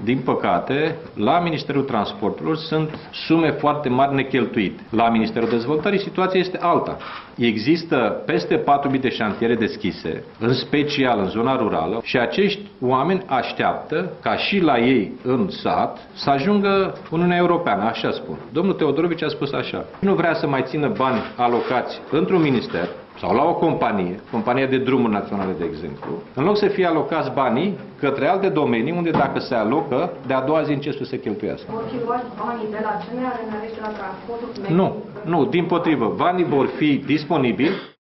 din păcate, la Ministerul Transporturilor sunt sume foarte mari necheltuite. La Ministerul Dezvoltării situația este alta. Există peste 4.000 de șantiere deschise, în special în zona rurală, și acești oameni așteaptă ca și la ei în sat să ajungă Uniunea Europeană, așa spun. Domnul Teodorovici a spus așa: nu vrea să mai țină bani alocați într-un minister sau la o companie de drumuri naționale, de exemplu, în loc să fie alocați banii către alte domenii unde, dacă se alocă, de a doua zi încep să se cheltuiască. Vor fi luați banii de la CNR, de la transportul? Nu, dimpotrivă, banii vor fi disponibili